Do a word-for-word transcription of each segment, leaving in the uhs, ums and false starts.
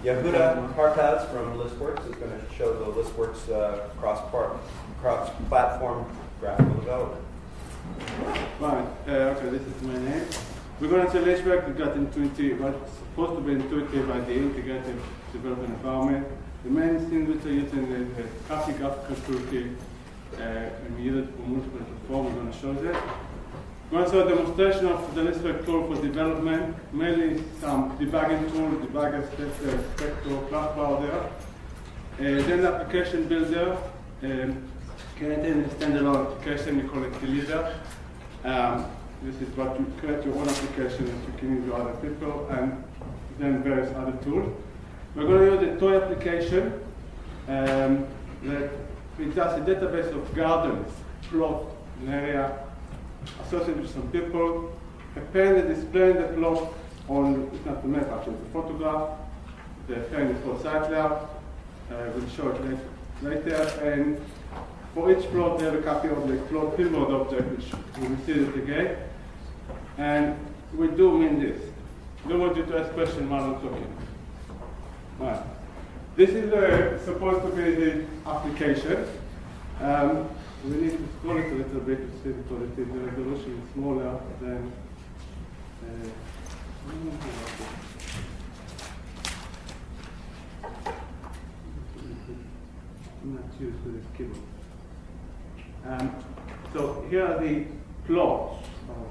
Yehuda Hartaz from ListWorks is going to show the ListWorks uh, cross-part, cross-platform graphical development. Right, uh, okay, this is my name. We're going to say ListWorks. We got intuitive, what's supposed to be intuitive by the integrated development environment. The main thing which we're using is a classic graphical toolkit, uh, and we use it for multiple platforms. We're going to show that. We're going to show a demonstration of the ListWorks tool for development, mainly some debugging tool, debuggers, tester, Spectre, class browser. Uh, then the application builder, um, creating a standalone application, we call it Deliver. Um, this is what you create your own application that you can use with other people, and then various other tools. We're going to use a toy application um, that it does a database of gardens, plot, an area associated with some people, a pen that displays the plot on, it's not the map actually, it's a photograph. The pen is called SiteLayout. Uh, we'll show it later. And for each plot, we have a copy of the plot payload object, which we will see it again. And we do mean this. I don't want you to ask questions while I'm talking. Right. This is uh, supposed to be the application. Um, we need to scroll it a little bit to see because it is the resolution is smaller than. Uh, I'm not used to this keyboard. Um, so here are the plots. Oh,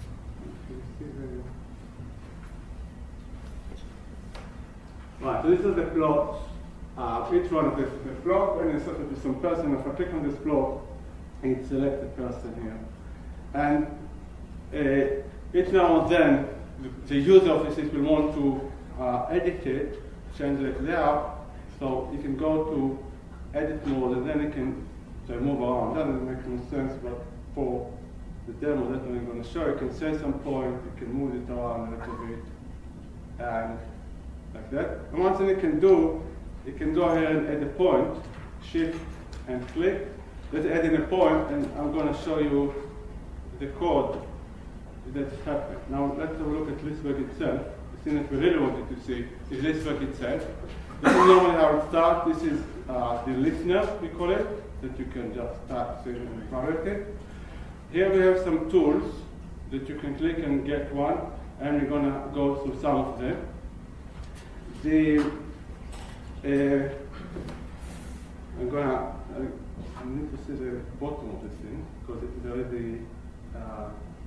right, so this is the plots. Uh, each one of this is a plot, and it's associated with some person. If I click on this plot, it selects the person here. And uh, each now and then, the, the user of the system will want to uh, edit it, change the layout. So you can go to edit mode, and then you can so move around. That doesn't make no sense, but for the demo that I'm going to show, you can set some point, you can move it around a little bit, and like that. And one thing you can do, you can go ahead and add a point, shift and click. Let's add in a point, and I'm going to show you the code that's happened. Now let's have a look at ListWorks itself. The thing that we really wanted to see is ListWorks itself. This is normally how it starts. This is uh, the listener, we call it, that you can just start saving and private it. Here we have some tools that you can click and get one, and we're going to go through some of them. The uh, I'm going to uh, I need to see the bottom of this thing because it's already uh,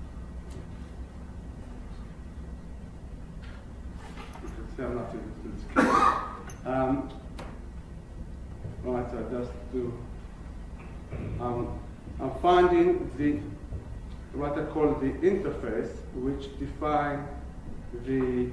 you can see I'm not able to this um, right, so I just do um, I'm finding the what I call the interface, which define the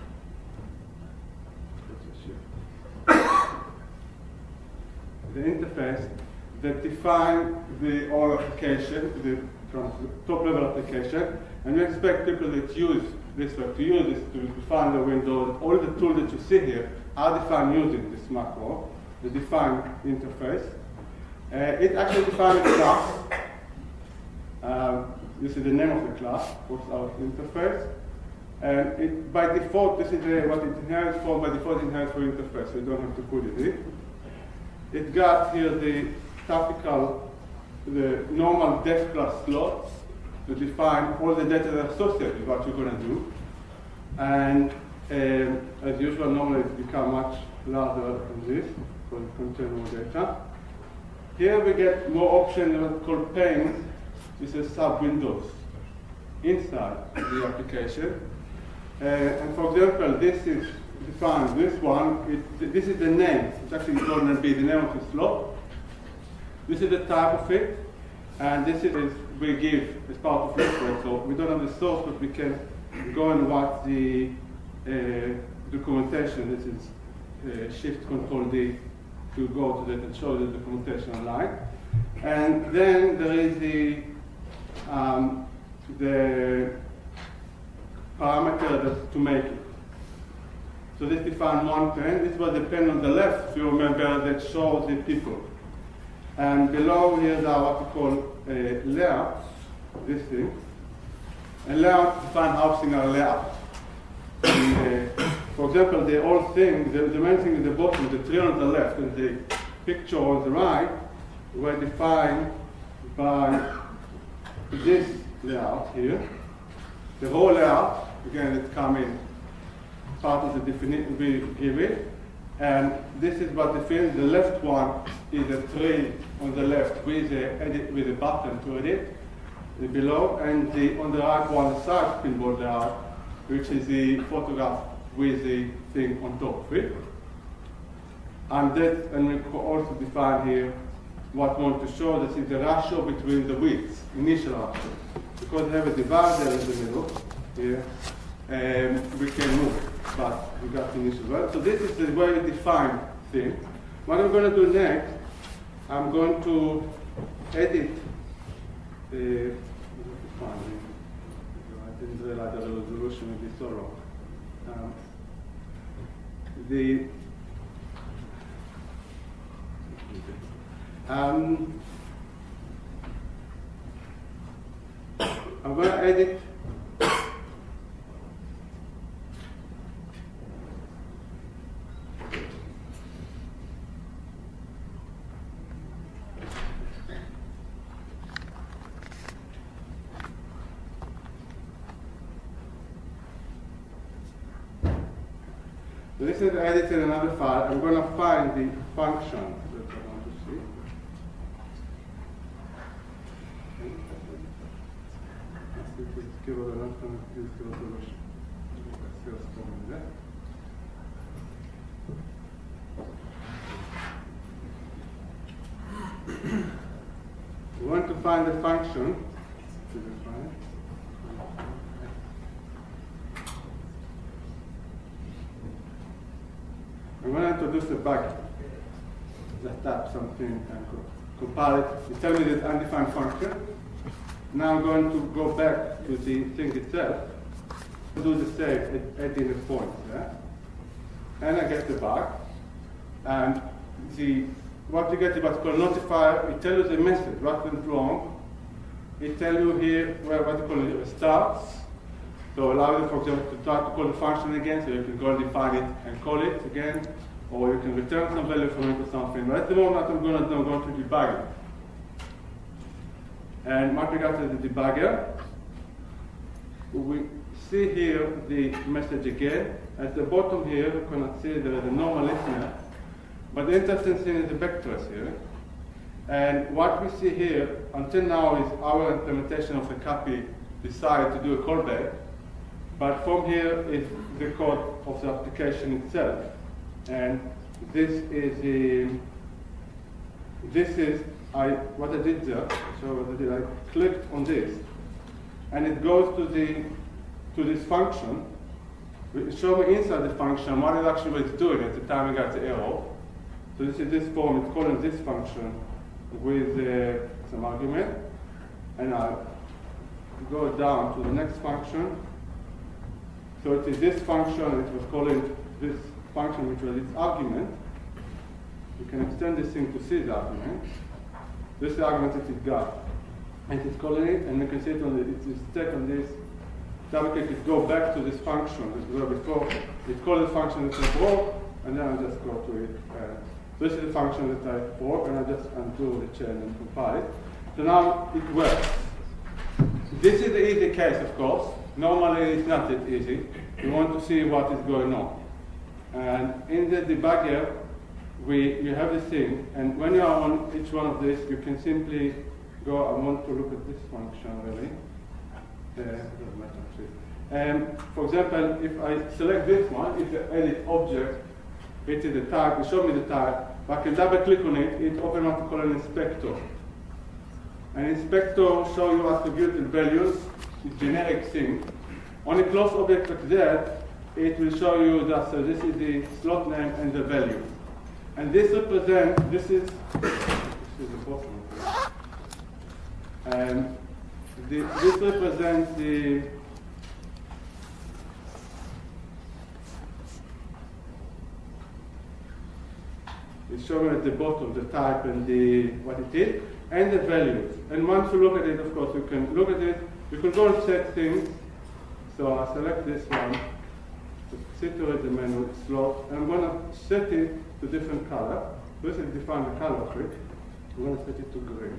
the interface that define the whole application, the top level application, and we expect people that use this to use this to define the window. All the tools that you see here are defined using this macro, the define interface. Uh, it actually defines a class. Uh, this is the name of the class, what's our interface. And it, by default, this is uh, what it inherits for. By default, it inherits for interface, so you don't have to put it in. It got here the typical, the normal def class slots to define all the data that are associated with what you're going to do. And um, as usual, normally it becomes much larger than this, because it contains more data. Here we get more options called panes. This is sub-windows inside the application. Uh, and for example, this is defined, this one, it, this is the name. It's actually going to be the name of the slot. This is the type of it, and this is we give as part of ListWorks. So we don't have the source, but we can go and watch the uh, documentation. This is uh, Shift Control D to go to that and show the documentation online. And then there is the um, the parameter that to make it. So this defines one pen. This was the pen on the left, if you remember, that shows the people. And below here are what we call uh, layouts, this thing. And layouts define how things are layout. And, uh, for example, the whole thing, the, the main thing at the bottom, the tree on the left and the picture on the right, were defined by this layout here. The whole layout, again, it's coming part of the definition we give it. And this is what defines the left one is a tree on the left with a, edit, with a button to edit below, and the, on the right one, the side pinboard layout, which is the photograph with the thing on top of it. And that, and we can also define here what we want to show. This is the ratio between the widths, initial ratio. Because we have a divider in the middle here, and we can move, but we got the initial value. So this is the very defined thing. What I'm going to do next, I'm going to edit the, I didn't realize that the resolution would be so long. Um, the um, I'm going to edit So this is edited another file. I'm going to find the function that I want to see. We want to find the function. I'm going to introduce a bug. Just tap something and compile it. It tells me this undefined function. Now I'm going to go back to the thing itself. Do the same, adding a point. Yeah? And I get the bug. And the, what you get is what's called notifier. It tells you the message, what went wrong. It tells you here where what you call it starts. So allow you, for example, to try to call the function again, so you can go and define it and call it again, or you can return some value from it or something. But at the moment, I'm going to do, I'm going to debug it. And what we got is the debugger. We see here the message again. At the bottom here, you cannot see there is a normal listener. But the interesting thing is the backtrace here. And what we see here, until now, is our implementation of the copy decide to do a callback. But from here is the code of the application itself. And this is the, this is I what I did there. So what I did, I clicked on this, and it goes to the to this function. It shows me inside the function what it actually was doing at the time I got the error. So this is this form. It's calling this function with uh, some argument, and I go down to the next function. So it is this function. It was calling this function, which was its argument. You can extend this thing to see the argument. This is the argument that it got. And it's calling it, and you can see it on the, it's stuck on this. Double click it, go back to this function that we were before. It calls the function that I broke, and then I just go to it. Uh, this is the function that I broke, and I just undo the chain and compile it. So now it works. This is the easy case, of course. Normally it's not that easy. We want to see what is going on. And in the debugger, we you have this thing, and when you are on each one of these, you can simply go, I want to look at this function really. Uh, doesn't matter actually. Um, for example, if I select this one, it's the edit object, it is the type, it shows me the type, but I can double click on it, it opens what we call an inspector. An inspector shows you attributed values, it's generic thing. On a closed object like that, it will show you that so this is the slot name and the value. And this represents, this is, this is the bottom. And the, this represents the, it's shown at the bottom, the type and the, what it is, and the values. And once you look at it, of course, you can look at it, you can go and set things. So I select this one, situate the menu slot, and I'm going to set it to different color. First, I define the color of it. I'm going to set it to green.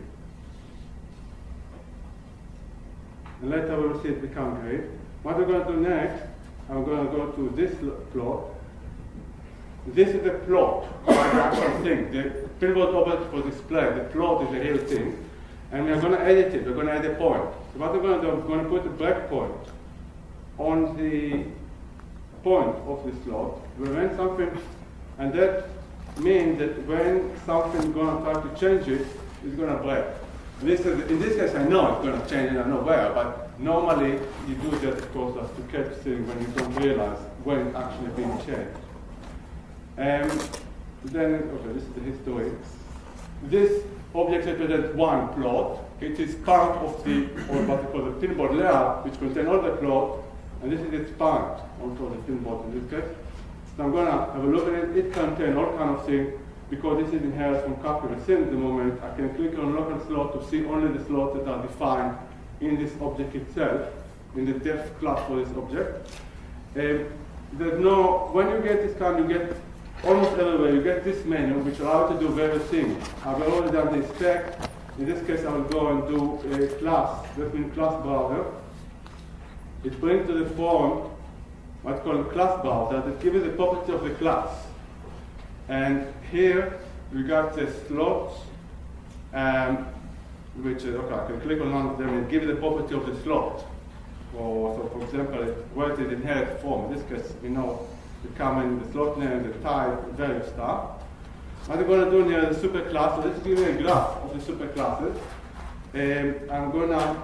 And later we will see it become green. What we're going to do next, I'm going to go to this plot. This is the plot, the actual thing. The pinboard object for display, the plot is the real thing. And we're going to edit it, we're going to add a point. So what we're going to do, we're going to put a breakpoint on the point of the slot. When something, and that means that when something's going to try to change it, it's going to break. This is, in this case, I know it's going to change and I know where, but normally you do that, of course, as to catch things when you don't realize when it's actually being changed. And then, okay, this is the history. This object represents one plot. It is part of the, or what we call the pinboard layer, which contains all the plot, and this is its part, also the pinboard in this case. So I'm going to have a look at it. It contains all kinds of things, because this is inherited from copy and sin at the moment. I can click on local slot to see only the slots that are defined in this object itself, in the def class for this object. Um, there's no, when you get this kind, you get almost everywhere, you get this menu, which allows you to do various things. I've already done the spec. In this case, I will go and do a class, that means class browser. It brings to the front what's called a class browser that gives you the property of the class. And here, we got the slots, um, which, uh, okay, I can click on one of them and give you the property of the slot. Or, so, for example, where it is inherit from. In this case, we know the comment, the slot name, the type, various stuff. What I'm going to do here is the superclass. So let's give you a graph of the superclasses. Um, I'm going to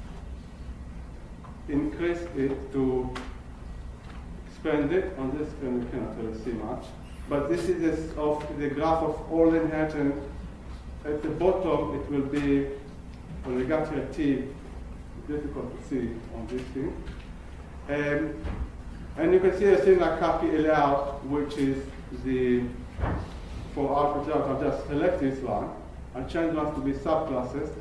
increase it to expand it. On this screen, you cannot really see much. But this is this of the graph of all the inheritance. At the bottom, it will be, when we got here T, difficult to see on this thing. Um, and you can see a thing like copy layout, which is the, for output layout, I'll just select this one. I'll change one to be subclasses,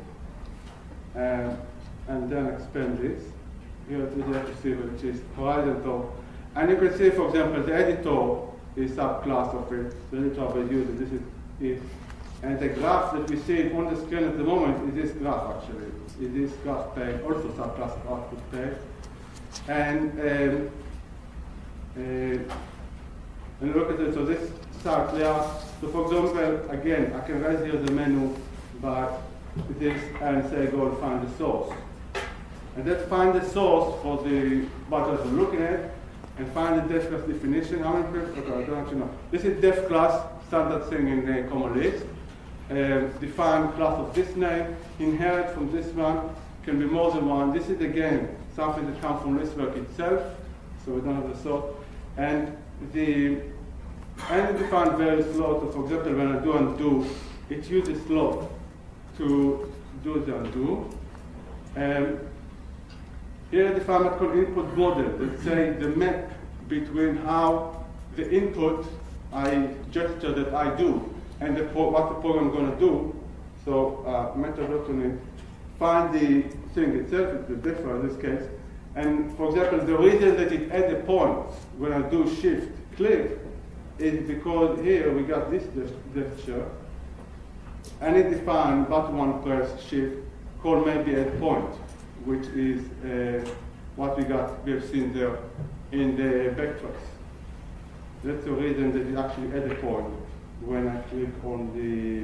um, and then expand this. Here it is, you have to see which is horizontal. And you can see, for example, the editor is subclass of it. The editor of the user, this is it. And the graph that we see on the screen at the moment is this graph, actually. Is this graph page, also subclass of output page. And, um, uh, and look at it, so this start layout. So for example, again, I can raise here the menu by this and say go and find the source. And then find the source for the buttons we're looking at, and find the def class definition. How many people? Okay, I don't actually know. This is def class, standard thing in the common list. Um, define class of this name, inherit from this one, can be more than one. This is again something that comes from ListWorks itself, so we don't have the source. And the and define various slots. So for example, when I do undo, it uses slot to do the undo. Um, here I define what's called input model. Let's say the map between how the input I gesture that I do and the pro what the program is going to do. So uh, method reckoning, find the thing itself, the differ in this case. And for example, the reason that it adds a point when I do shift click is because here we got this gesture, and it defines button one press shift called maybe add point, which is uh, what we got, we have seen there in the backtracks. That's the reason that it actually add a point when I click on the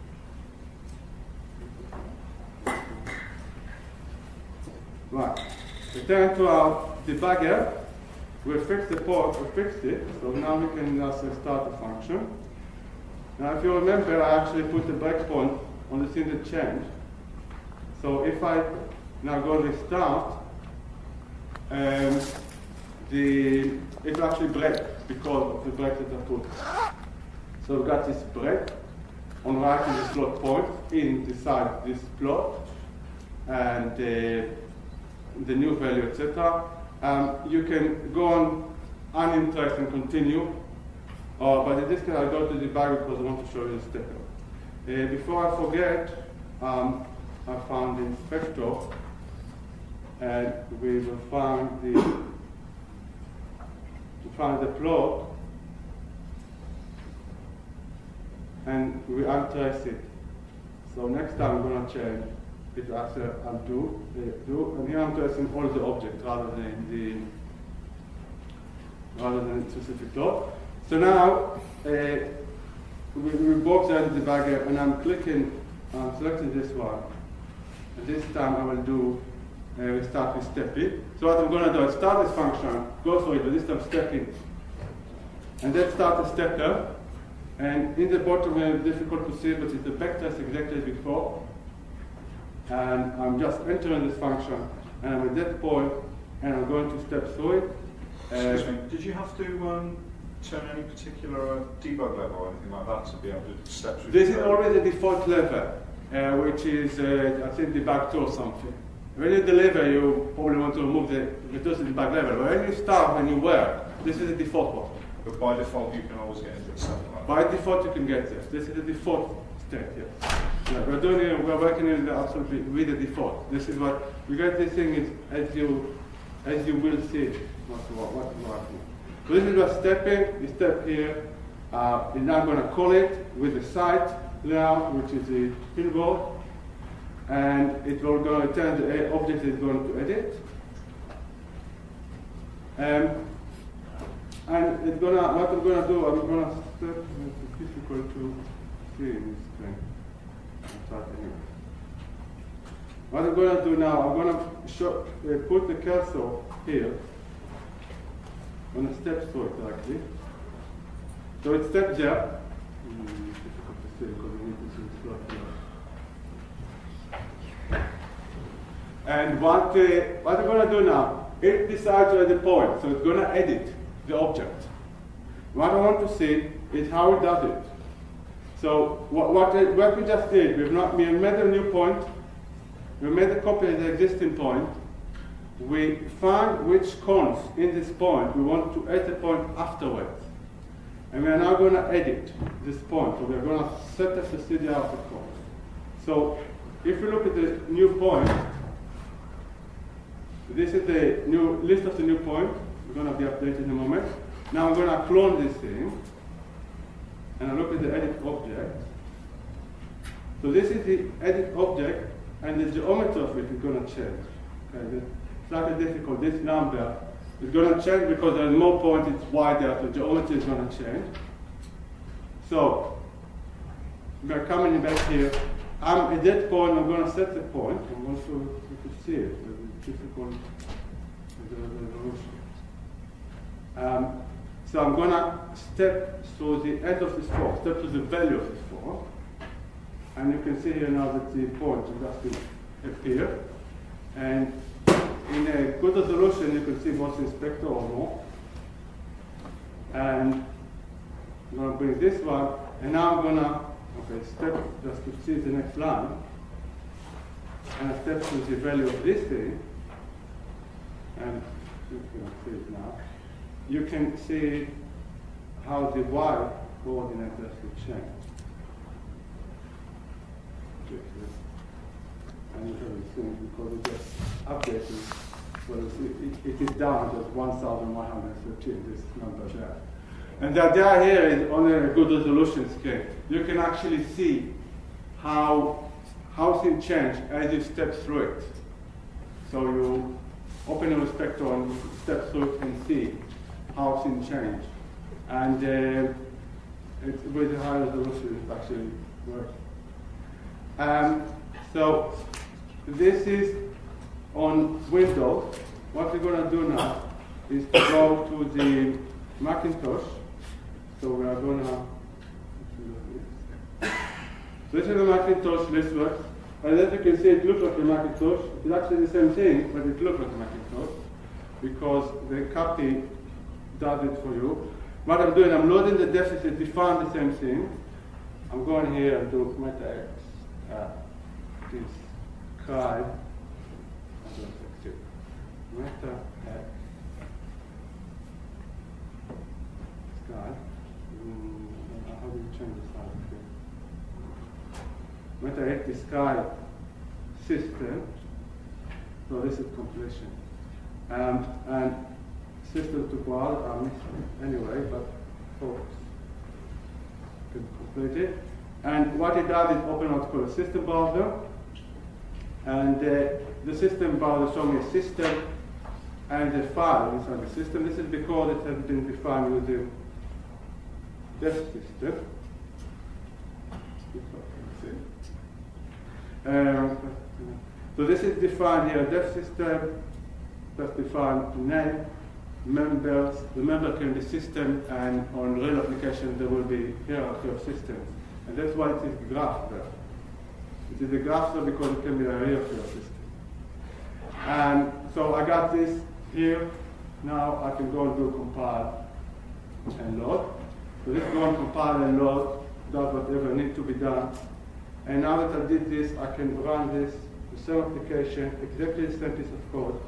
right. Return to our debugger. We fixed the port, we fixed it, so now we can just start the function. Now if you remember, I actually put the breakpoint on the thing that changed. So if I now go to restart, um, the, it will actually break because of the break that I put. So we got this break on writing the slot point inside this plot, and uh, the new value, et cetera. Um, you can go on uninterest and continue, uh, but in this case I'll go to debug because I want to show you the step. Uh, before I forget, um, I found the inspector, and we will find the to find the plot, and we untrace it. So next time I'm going to change it after undo, uh, do, and here I'm tracing all the objects rather than the rather than the specific plot. So now uh, we, we box out the debugger, and I'm clicking, I'm selecting this one, and this time I will do. Uh, we start with step B. So what I'm going to do is start this function, go through it, but this time step in, and then start the stepper. And in the bottom, it's difficult to see, but it's the backtrace exactly as before. And I'm just entering this function, and I'm at that point, and I'm going to step through it. Excuse uh, me, did you have to um, turn any particular uh, debug level or anything like that to be able to step through? This is already the default level, uh, which is, uh, I think, debug two or something. When you deliver, you probably want to remove the reduce the debug level. But when you start, when you work, this is the default one. But by default, you can always get into it something like that. By default, you can get this. This is the default state, yes. Yeah, we're doing it, we're working in the absolutely with the default. This is what you get. This thing is as you as you will see what what what working. So this is what stepping. You step here. Uh, and now I'm going to call it with the site layout, which is the pinboard. And it will go return the object it's going to edit. Um, and it's gonna what I'm gonna do, I'm gonna step it's difficult to see in this screen. I'll start anyway. What I'm gonna do now, I'm gonna show, uh, put the cursor here. I'm gonna step through it directly. So it steps there. Mm, difficult to see because we need to see the slot here. And what, uh, what I'm going to do now, it decides at the point, so it's going to edit the object. What I want to see is how it does it. So what, what, what we just did, we've not, we made a new point, we made a copy of the existing point, we find which cons in this point we want to add the point afterwards. And we are now going to edit this point, so we're going to set up the C D R of the cons. So if you look at the new point, this is the new list of the new point. We're going to be updated in a moment. Now I'm going to clone this thing, and I look at the edit object. So this is the edit object, and the geometry of it is going to change. Okay, it's slightly difficult. This number is going to change because there's more points. It's wider, so the geometry is going to change. So we're coming back here. I'm at that point. I'm going to set the point. I'm going to you can see it. Difficult resolution. Um, so I'm going to step through the end of this form, step to the value of this form. And you can see here now that the point just will appear. And in a good resolution, you can see both inspector or more. And I'm going to bring this one. And now I'm going to okay, step just to see the next line. And I step to the value of this thing. And you can see it now. You can see how the y coordinate has to change. And you have it seen because it gets updated. Well, it, it is down to one thousand one hundred thirteen, this number there. And the idea here is on a good resolution scale. You can actually see how how things change as you step through it. So you open your inspector and step through it and see how things change. And uh, it's with a high resolution, it actually works. Um, so this is on Windows. What we're going to do now is to go to the Macintosh. So we are going to. This is the Macintosh list works. And as you can see, it looks like a Macintosh. It's actually the same thing, but it looks like a Macintosh because the copy does it for you. What I'm doing, I'm loading the deficit, define the same thing. I'm going here and do meta x. Uh, this chi. Meta x. Sky. Mm, how do you change the size here? Meta x is sky system. So this is completion. Um, and system to call um, anyway, but folks can complete it. And what it does is open what's called a system browser. And uh, the system browser shows me a system and a file inside the system. This is because it has been defined using def system. Um, so this is defined here, def system, that's defined name, members, the member can be system, and on real application there will be hierarchy of systems. And that's why it is graph there. It is a graph there because it can be a hierarchy of systems. And so I got this here. Now I can go and do compile and load. So let's go and compile and load, does whatever needs to be done. And now that I did this, I can run this, the same application, exactly the same piece of code.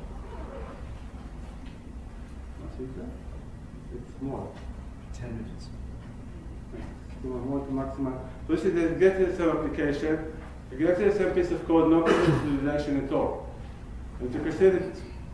See that? It's small. Ten minutes. So I want to maximize. So this is exactly the same application, exactly the same piece of code, no visualization at all. And you can see that.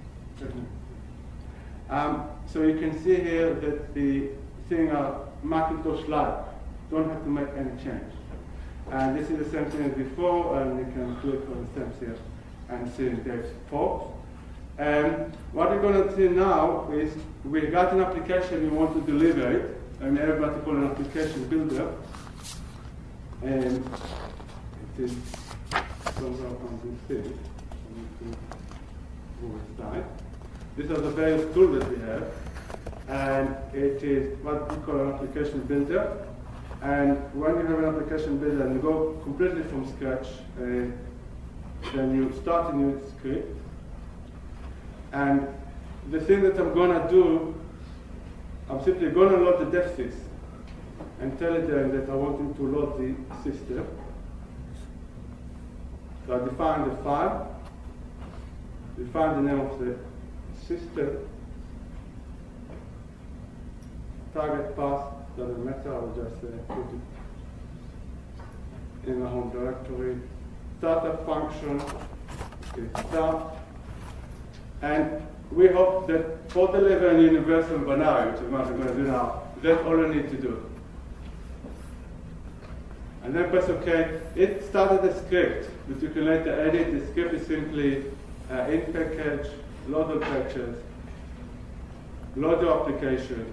Um, so you can see here that the thing are Macintosh-like. Don't have to make any change. And this is the same thing as before, and you can click on the same here and see Dave's ports. And what we're going to see now is we got an application, we want to deliver it, and we have what we call an application builder. And it is somewhere on this page. I need to move it aside. These are the various tools that we have, and it is what we call an application builder. And when you have an application builder and you go completely from scratch, uh, then you start a new script. And the thing that I'm going to do, I'm simply going to load the devsys and tell them that I want them to load the system. So I define the file, define the name of the system, target path, doesn't matter, I will just uh, put it in the home directory. Startup function, okay, start. And we hope that for delivering universal binary, which is what we're going to do now, that's all we need to do. And then press OK. It started a script, which you can later edit. The script is simply uh, in package, load the patches, load your application.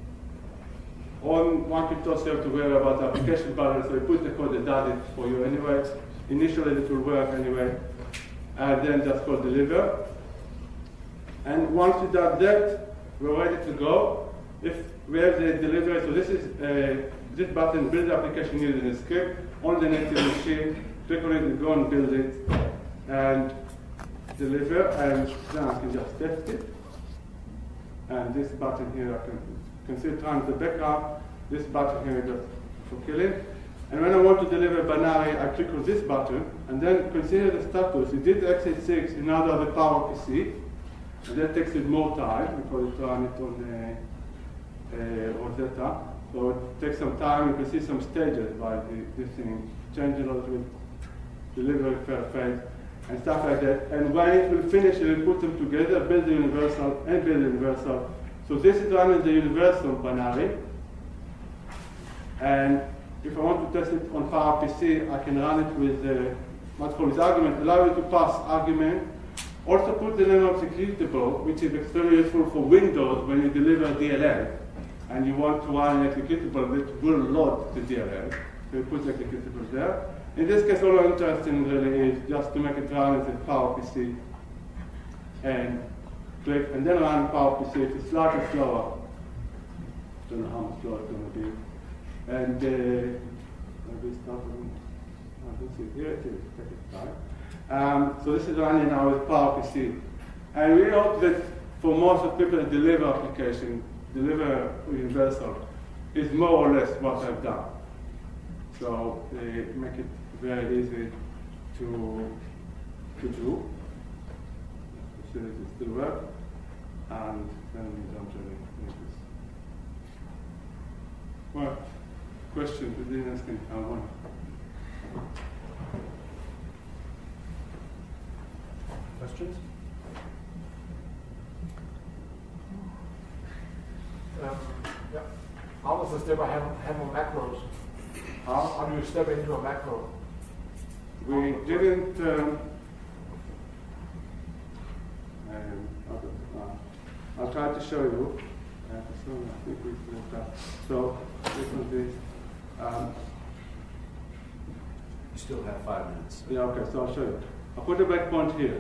On Macintosh, you have to worry about the application button, so you put the code that does it for you anyway. Initially, it will work anyway. And then just call deliver. And once we do that, we're ready to go. If we have the delivery, so this is uh, this button, build the application using a script on the native machine. Click on it and go and build it and deliver. And then I can just test it. And this button here, I can consider time the backup. This button here is just for killing. And when I want to deliver binary, I click on this button and then consider the status. You did x eighty-six, you now have a PowerPC. And that takes it more time because it's run it on uh, uh, Rosetta. So it takes some time. You can see some stages by the, this thing, change a lot with delivery fair phase and stuff like that. And when it will finish, it will put them together, build the universal and build the universal. So this is running the universal binary. And if I want to test it on PowerPC, I can run it with uh, what's called argument, allow you to pass argument. Also put the name of the executable, which is extremely useful for Windows when you deliver D L L and you want to run an executable that will load the D L L. So you put the executable there. In this case, all I'm interested in really is just to make it run as a PowerPC and click, and then run PowerPC. It's slightly slower. I don't know how much slower it's going to be. And uh, maybe start on, I don't see, here it is, take its time. Um, so this is running now with PowerPC. And we hope that for most of people that deliver application, deliver universal, is more or less what I've done. So they make it very easy to, to do. So it still works. And then we don't really need this. Well, question, the Linus can have one. Questions? the step I have, have on macros? How? How do you step into a macro? We didn't. Um, um, uh, I'll try to show you. Uh, so I think we did that. So this one is. Um, You still have five minutes. yeah. Okay. So I'll show you. I'll put a breakpoint here.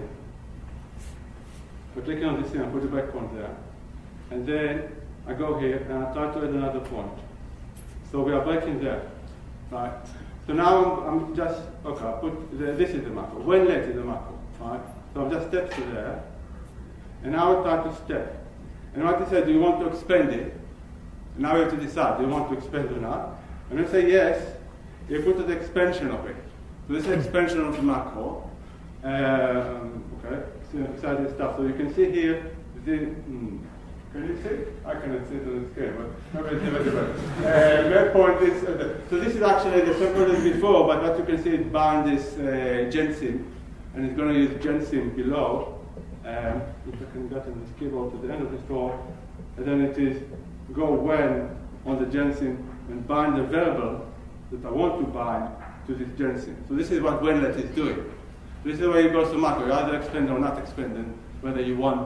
By clicking on this thing, I put a breakpoint there, and then I go here and I try to add another point. So we are breaking there, right? So now I'm, I'm just, okay, I put, the, this is the macro. When let is the macro, right? So I've just stepped to there, and now I try to step. And what I said, do you want to expand it? Now you have to decide, do you want to expand or not? And I say yes, you put the expansion of it. So this is expansion of the macro. Um, okay, so inside this stuff. So you can see here, the, mm, can you see? I cannot see it on the screen, but maybe it's different. uh, That point is, uh, the, so this is actually the same product before, but what you can see is bound is uh, Gensim, and it's going to use Gensim below. Um, if I can get in this keyboard to the end of the store, and then it is go when on the Gensim and bind the variable that I want to bind to this Gensim. So this is what whenlet is doing. This is where you go to macro. You either expand or not expand, and whether you want.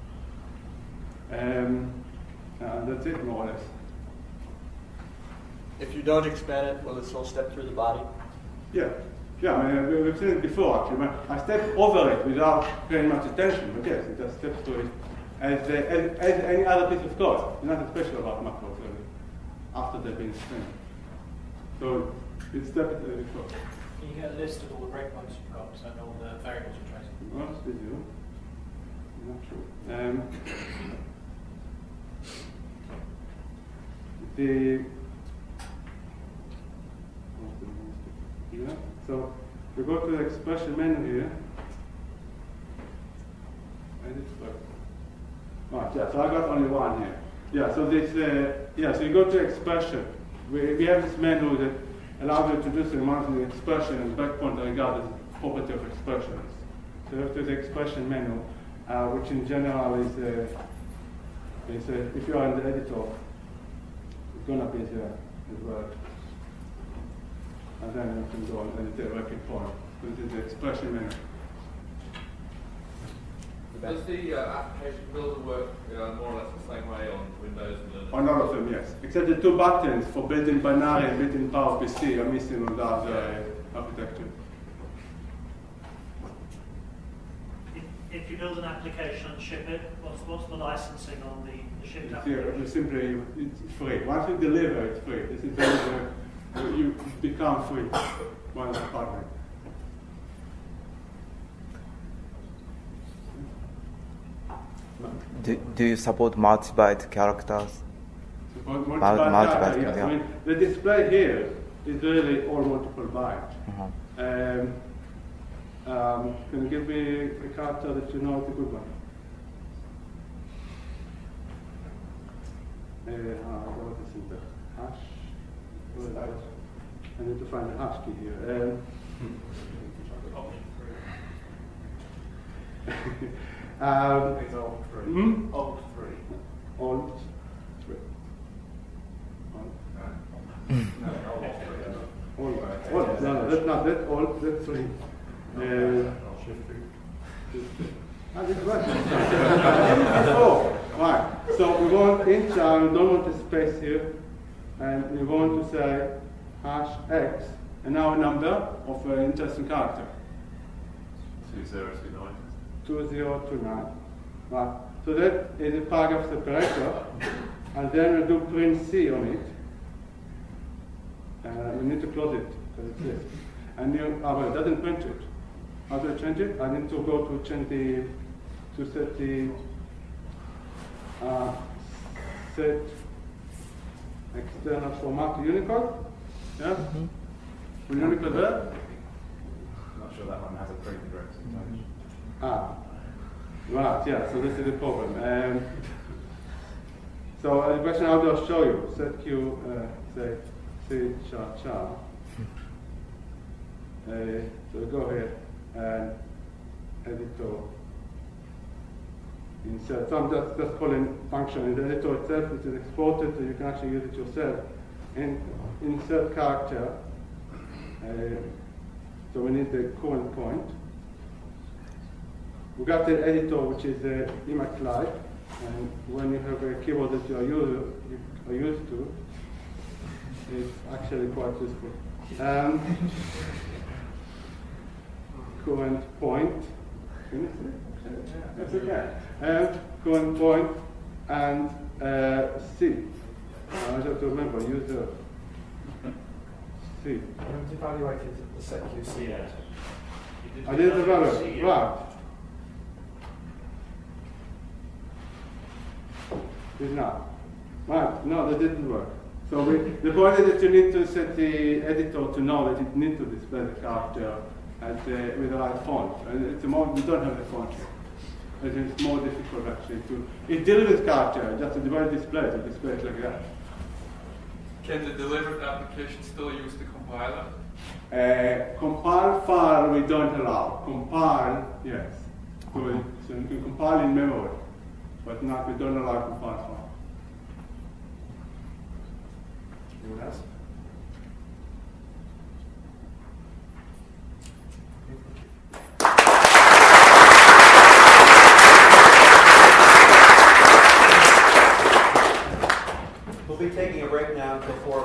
Um, and that's it, more or less. If you don't expand it, will it still step through the body? Yeah. Yeah, I mean, we- we've seen it before, actually. But I step over it without paying much attention, but yes, it just steps through it as, uh, as, as any other piece of code. There's nothing special about macros, really, after they've been expanded. So it's stepped uh, before. Can you get a list of all the breakpoints you've got and all the variables you're tracing? Well, that's video. Not true. Um, the yeah. So we go to the expression menu here. Edit work. Right, yeah, so I got only one here. Yeah, so this uh, yeah, so you go to expression. We we have this menu that allows you to do some amount of expression and breakpoint regarding the property of expressions. So you have to the expression menu, uh, which in general is uh, is uh, if you are in the editor, it's gonna be there as well. And then you can go and edit the working point. This is the expression menu. Does the uh, application builder work uh, more or less the same way on Windows and Linux? On all of them, yes. Except the two buttons for building binary and building PowerPC are missing on that uh, architecture. If, if you build an application and ship it, what's, what's the licensing on the, the shipped It's, application? uh, simply, it's free. Once you deliver, it's free. This is the, uh, you become free once you partner. Do, do you support multi-byte characters? Support multiple Mul- multiple, data, yes. yeah. I mean, the display here is really all multiple bytes. Uh-huh. Um, um, can you give me a character that you know is a good one? Uh, uh, what is it? The hash? What is that? I need to find the hash key here. Um, um, It's alt three. Hmm? Alt three. Alt three. No, alt three. Alt. Alt. No, no, that's not that. Alt. That's three. Uh, Shift three. Ah, this works. Before. Right. So we want int char, we don't want a space here, and we want to say hash x, and now a number of an interesting character. Two zero two nine. two zero two nine. Right. So that is a paragraph separator, and then we do print C on it. Uh, we need to close it because it's this. And you, oh, well, it doesn't print it. How do I change it? I need to go to change the, to set the, uh, set external format to Unicode. Yeah? Mm-hmm. Will Unicode there? I'm not sure that one has a pre-directed touch. Ah, right, yeah, so this is the problem. Um, so uh, the question how do I show you? Set Q, uh, say, C char char. Uh, so we go here and editor. insert. So I'm just, just calling function in the editor itself, which is exported, so you can actually use it yourself. And insert character. Uh, so we need the current point. We got the editor, which is uh, Emacs Live, and when you have a keyboard that you are, used, you are used to, it's actually quite useful. Um, current point. Can you see? That's okay. Um, current point and uh, C. I have to remember, use the C. I haven't evaluated the set Q C yet. I did the value, right. Did not. Right, no, that didn't work. So we, the point is that you need to set the editor to know that it needs to display the character at, uh, with the right font. And it's more, we don't have the font here. It's more difficult actually to, it deals with character, just the way it displays, it displays like that. Can the delivered application still use the compiler? Uh, compile file we don't allow. Compile, yes. So, we, so you can compile in memory, but not, we don't allow compile file. Anyone else? We'll be taking a break now until four